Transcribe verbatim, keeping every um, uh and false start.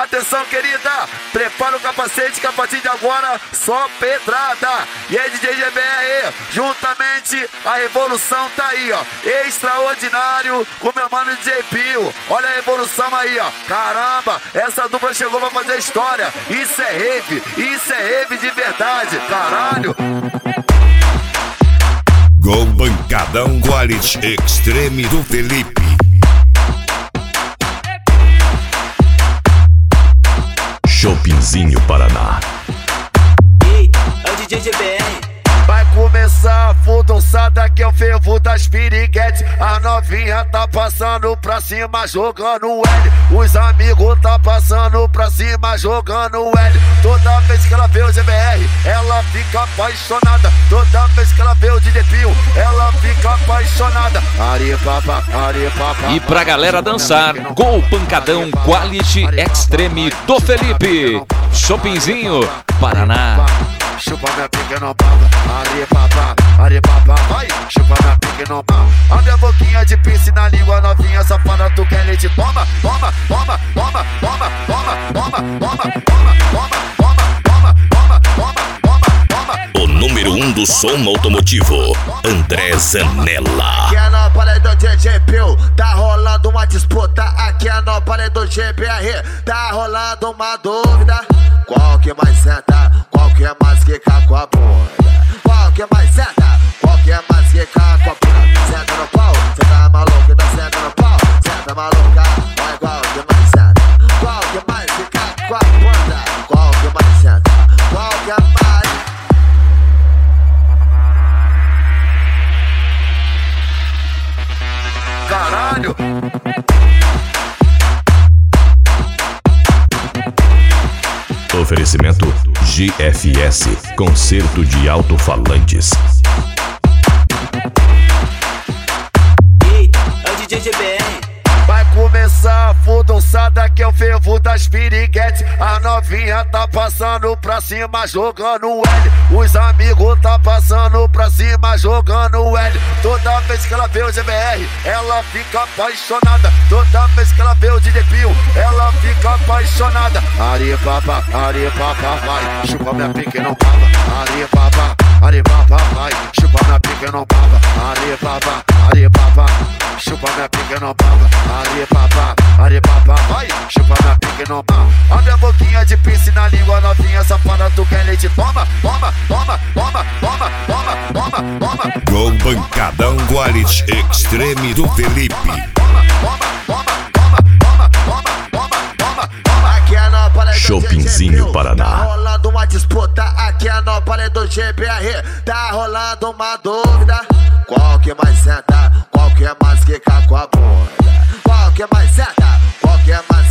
Atenção, querida, prepara o capacete que a partir de agora só pedrada. E aí, D J G B R, juntamente a revolução tá aí, ó. Extraordinário com meu mano D J Pio. Olha a revolução aí, ó. Caramba, essa dupla chegou pra fazer história. Isso é rave, isso é rave de verdade. Caralho. Gol Pancadão Quality Extreme do Felipe. Shoppingzinho Paraná. Ei, é o D J G B R. Vai começar a fudonçada que é o fervo das piriguetes. A novinha tá passando pra cima jogando L. Os amigos tá passando pra cima jogando L. Toda vez que ela vê o G B R, ela fica apaixonada. Toda vez que ela vê o D J Pio, ela fica apaixonada. Ari papa, ari papa. E pra galera dançar, Gol Pancadão Quality Extreme do Felipe. Shoppingzinho Paraná. Chupa minha pica no pau, ari papá, ari papá, vai, chupa minha pica no pau. A minha boquinha de pince na língua novinha, safada, tu quer leite? Toma, toma, toma, toma, toma, toma, toma, toma, toma, toma, toma, toma, toma, toma, toma. O número um do som automotivo, André Zanella. Aqui é no palé do D J Pio, tá rolando uma disputa. Aqui é no palé do G B R, tá rolando uma dúvida. Qual que mais senta? Qual que é mais que cá com a bunda? Qual que é mais senta? Qual que é mais que cá com a bunda? Senta no pau, cê tá maluco, tá senta no pau, senta maluca. Olha qual que mais senta? Qual que é mais que cá com a bunda? Qual que mais senta? Qual que é mais? Caralho. Oferecimento G F S, concerto de alto-falantes. Ei, é o D J G B R. Vai começar a fudonçada que é o fervo das piriguetes. A novinha tá passando pra cima jogando L. Os amigos tá passando pra cima jogando L. Toda vez que ela vê o G B R, ela fica apaixonada. Toda vez que ela vê o D J Pio, ela fica apaixonada. Ari papa, ari papa, vai, chupa minha pica e não pava. Ari papa, ari papa, vai, chupa minha pica e não pava. Ari papa, ari papa, chupa minha pica e não pava. Ari papa, ari papa, vai, chupa minha pica e não pava. A minha boquinha de pince na língua novinha, safada, tu quer leite? Toma, toma, toma, toma, toma, toma, toma, toma. Gol Pancadão Quality Extreme do Felipe. Shoppingzinho Paraná. Tá rolando uma disputa. Aqui é no palé do G B R, tá rolando uma dúvida. Qual que mais senta? Qual que é mais que cá com a bunda? Qual que mais senta? Qual que é mais